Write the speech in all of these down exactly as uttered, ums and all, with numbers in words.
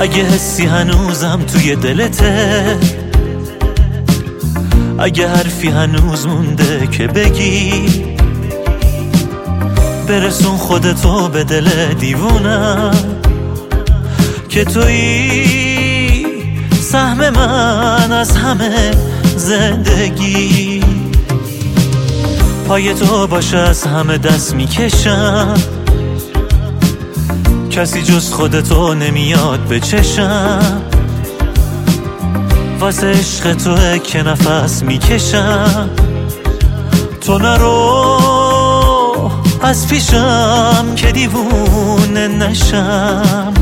اگه حسی هنوزم توی دلته، اگه حرفی هنوز مونده که بگی، برسون خودتو به دل دیوونم که تویی سهم من از همه زندگی. پای تو باشه از همه دست میکشم، کسی جز خودتو نمیاد به چشم. واسه عشق توه که نفس میکشم، تو نرو از پیشم که دیوونه نشم.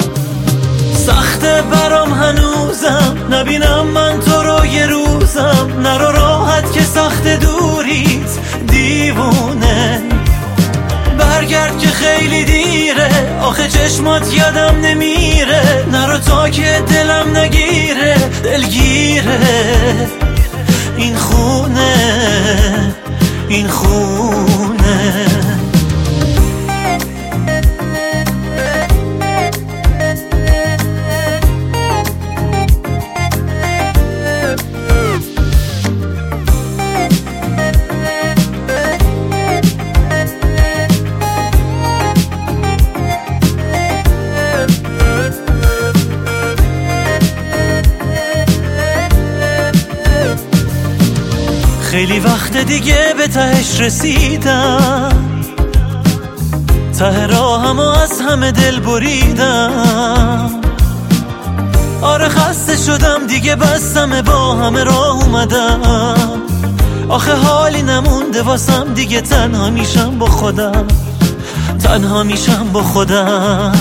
سخته برام هنوزم نبینم من تو رو یه روزم، نرو راحت که سخت دوریت دیوونه. برگرد که خیلی دیره، آخه چشمات یادم نمیره، نرو تا که دلم نگیره دلگیره. این خونه این خونه خیلی وقت دیگه به تهش رسیدم، ته راهم و از همه دل بریدم. آره خسته شدم دیگه بستم با همه راه اومدم. آخه حالی نمونده واسم دیگه، تنها میشم با خودم، تنها میشم با خودم.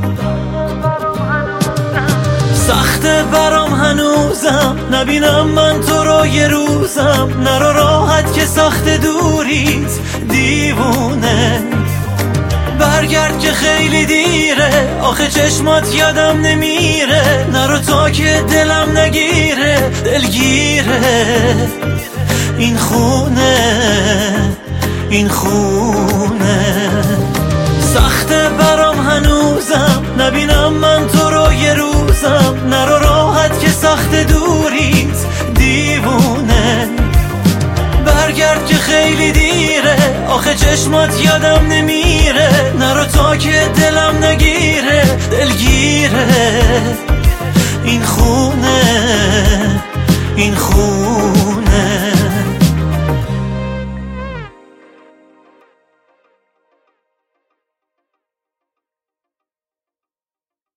سخته برام هنوزم نبینم من تو رو یه روزم، نرو راحت که سخت دوریت دیوونه. برگرد که خیلی دیره، آخه چشمات یادم نمیره، نرو تا که دلم نگیره دلگیره. این خونه این خونه سخته برام هنوزم نبینم من تو رو یه روزم، نرو راحت که سخت دوریت دیوونه. برگرد که خیلی دیره، آخه چشمات یادم نمیره، نرو تا که دلم نگیره دلگیره. این خونه این خونه